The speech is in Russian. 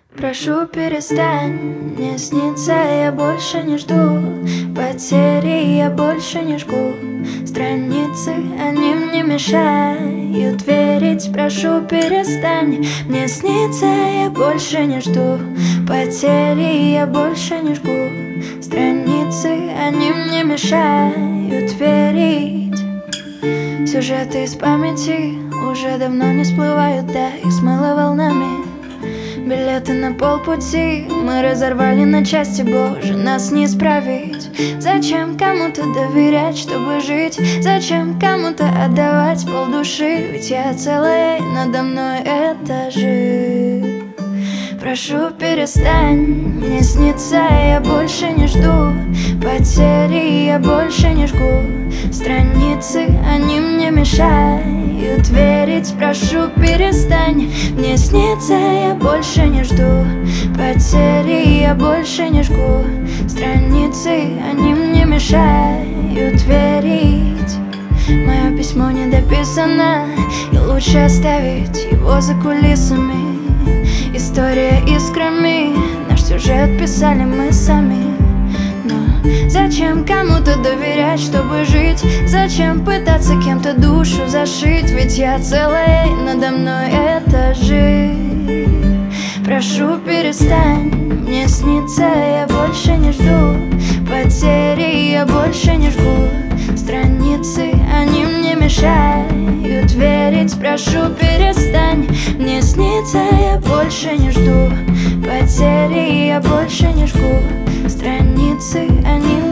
Прошу, перестань, мне снится, я больше не жду потери, я больше не жгу страницы, они мне мешают верить. Прошу, перестань, мне снится, я больше не жду потери, я больше не жгу страницы, они мне мешают верить. Сюжеты из памяти уже давно не всплывают, да их смыло волнами. Билеты на полпути мы разорвали на части, боже, нас не исправить. Зачем кому-то доверять, чтобы жить? Зачем кому-то отдавать полдуши? Ведь я целая, надо мной этажи. Прошу, перестань, мне снится, я больше не жду потери, я больше не жгу страницы, они мне мешают верить. Прошу, перестань, мне снится, я больше не жду потери, я больше не жгу страницы, они мне мешают верить. Мое письмо не дописано, и лучше оставить его за кулисами. История искрами, наш сюжет писали мы сами. Но зачем кому-то доверять, чтобы жить? Зачем пытаться кем-то душу зашить? Ведь я целая, надо мной этажи. Прошу, перестань, мне снится, я больше не жду потери, я больше не жгу страницы, они мне мешают верить. Прошу, перестань, мне снится, я больше не жду потери, я больше не жгу страницы, они